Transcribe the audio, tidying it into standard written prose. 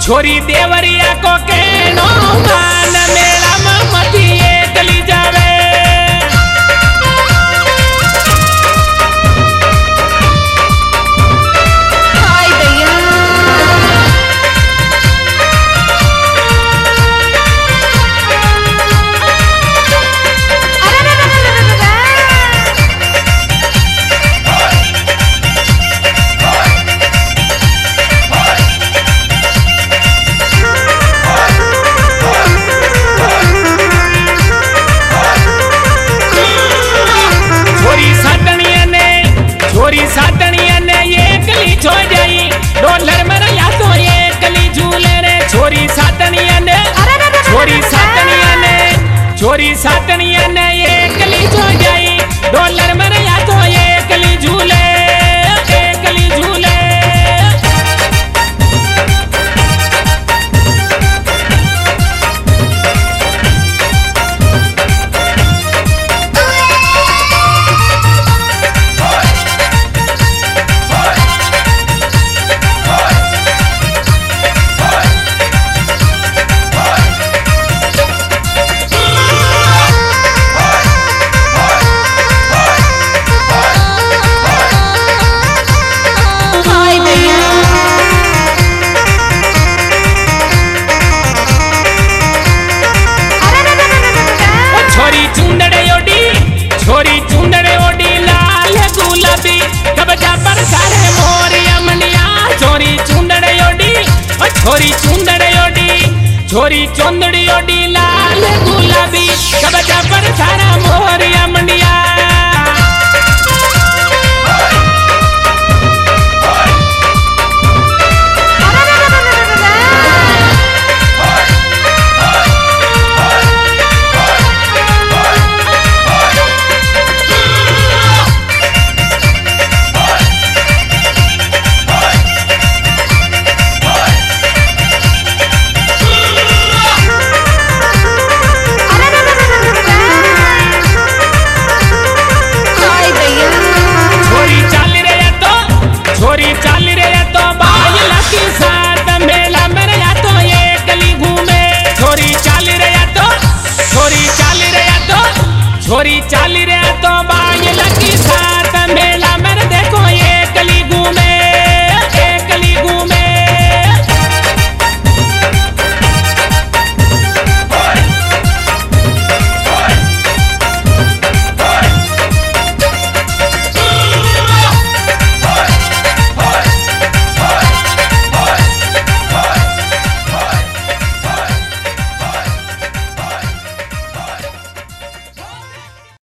छोरी देवरिया को कहनो मान मेला में मती एकली जावे। छोरी सातनिया ने एकली छो जाई डॉलर में या तो एकली झूले रे। छोरी सातनिया ने एकली छो जाई डॉलर में या तो एकली झूले एकली झूले। छोरी चुंदड़े ओडी लाल गुलाबी कबजा पर सारे मोरिया मनिया। छोरी चुंदड़े ओडी लाल गुलाबी कबजा पर सारा मोरिया मनिया। छोरी चाल रे तो बाई लकी